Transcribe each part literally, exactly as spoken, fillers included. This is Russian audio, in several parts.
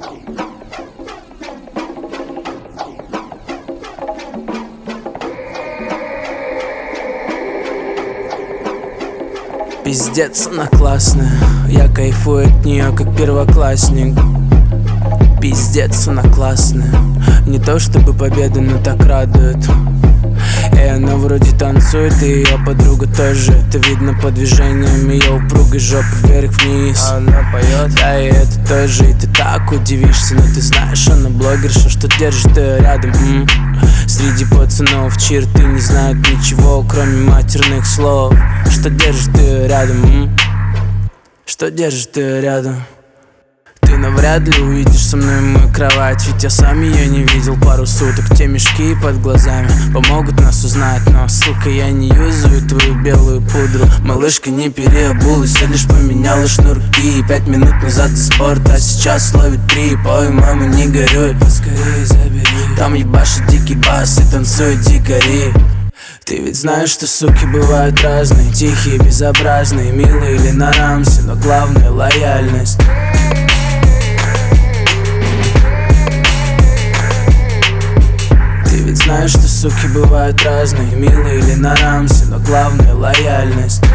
Пиздец, она классная, я кайфую от нее, как первоклассник. Пиздец, она классная, не то чтобы победа, но так радует. И она вроде танцует, и ее подруга тоже. Это видно по движениям ее упругой жопы вверх-вниз. Она поет, да, и это тоже. И ты так удивишься, но ты знаешь, она блогерша, что держит ее рядом. М-м. Среди пацанов черты не знают ничего, кроме матерных слов. Что держит ее рядом, м-м. Что держит ее рядом. Ты навряд ли увидишь со мной мою кровать, ведь я сам ее не видел пару суток. Те мешки под глазами помогут нас узнать, но, сука, я не юзаю твою белую пудру. Малышка не переобулась, я лишь поменяла шнурки. Пять минут назад из спорта, а сейчас ловит три. Пой, мама, не горюй, поскорее забери. Там ебашит дикий бас и танцуют дикари. Ты ведь знаешь, что суки бывают разные, тихие, безобразные, милые или на рамсе, но главное — лояльность. Ты ведь знаешь, что суки бывают разные, милые или на рамсе, но главное — лояльность.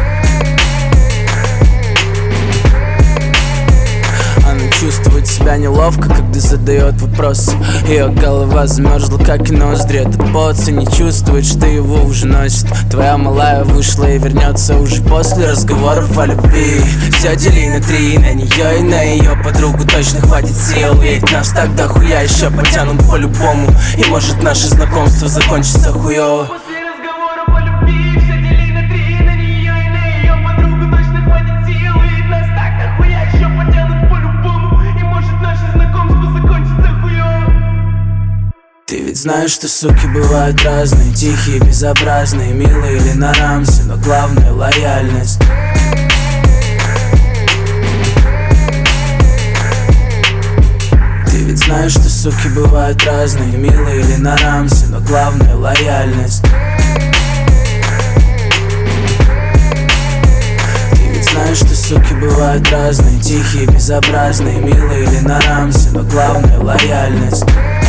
Она чувствует себя неловко, когда задает вопрос. Ее голова замерзла, как и ноздри. Этот поци не чувствует, что его уже носит. Твоя малая вышла и вернется уже после разговоров о любви. Все дели на три, на нее и на ее подругу точно хватит сил. Ведь нас так дохуя еще потянут по-любому. И может наше знакомство закончится хуёво. Ты ведь знаешь, что суки бывают разные, тихие, безобразные, милые или на рамсе, но главное — лояльность. Ты ведь знаешь, что суки бывают разные, милые или на рамсе, но главное — лояльность. Ты ведь знаешь, что суки бывают разные, тихие, безобразные, милые или на рамсе, но главное — лояльность.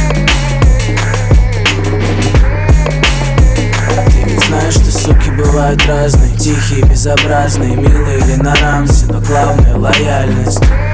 Знаешь, что суки бывают разные, тихие, безобразные, милые или на рамсе, но главное — лояльность.